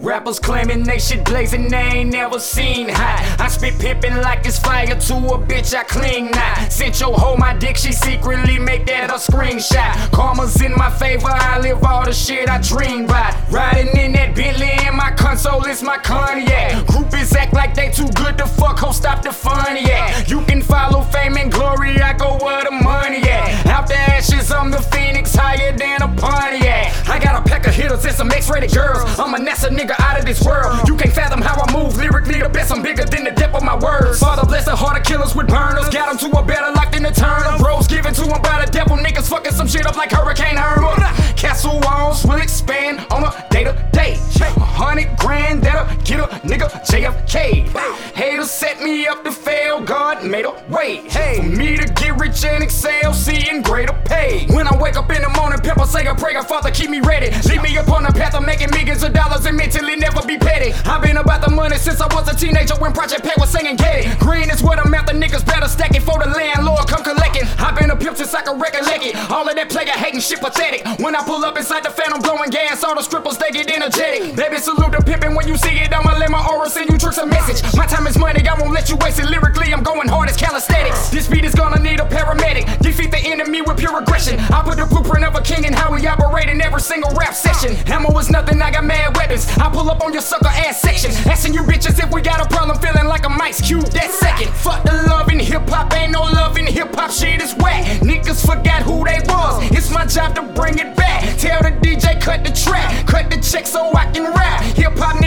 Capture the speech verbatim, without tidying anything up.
Rappers claiming they shit blazing, they ain't never seen hot. I spit pippin' like it's fire to a bitch, I cling not. Sent your hoe my dick, she secretly make that a screenshot. Karma's in my favor, I live all the shit I dream by. Riding in that Bentley in my console, it's my cognac. Groupies act like they too good to fuck, ho, stop the fun, yeah. You can follow fame and glory, I go where the money at. Out the ashes, I'm the phoenix, higher than a Pontiac. I got a pack of hitters and some X-rated girls. I'm a NASA nigga out of this world. You can't fathom how I move, lyrically the best, I'm bigger than the depth of my words. Father bless the heart of killers with burners. Got them to a better life than eternal. Bros given to them by the devil, niggas fucking some shit up like Hurricane Irma. Castle walls will expand on a day-to-day. A hundred grand that'll get a nigga J F K. Haters set me up to fail, God made a way. Hey, for me to get rich and excel, seeing greater pay. When I wake up in the morning, pepper say a prayer, Father keep me ready. Lead me upon the path of making millions of dollars and mentally never be petty. I've been about the money since I was a teenager when Project Pat was singing Get It. Green is what I'm after, niggas better stack it for the landlord come collect it. I've been a pimp since I can recollect it. All of that player hating shit pathetic. When I pull up inside the Phantom blowing gas, all the strippers they get energetic. Baby salute the pimpin' when you see it, I'ma let my aura send you tricks a message. My time is money, I won't let you waste it. Lyrically, I'm going hard as calisthenics. This beat is gonna need a paramedic. Defeat the enemy with pure aggression. I put the blueprint of a king and how we operate in every single rap session. Ammo is nothing, I got mad weapons. I pull up on your sucker ass section. Asking you bitches if we got a problem, feeling like a Mike's Cube that second. Fuck the love in hip hop, ain't no love in hip hop, shit is whack. Niggas forgot who they was, it's my job to bring it back. Tell the D J cut the track, cut the check so I can rap. Hip hop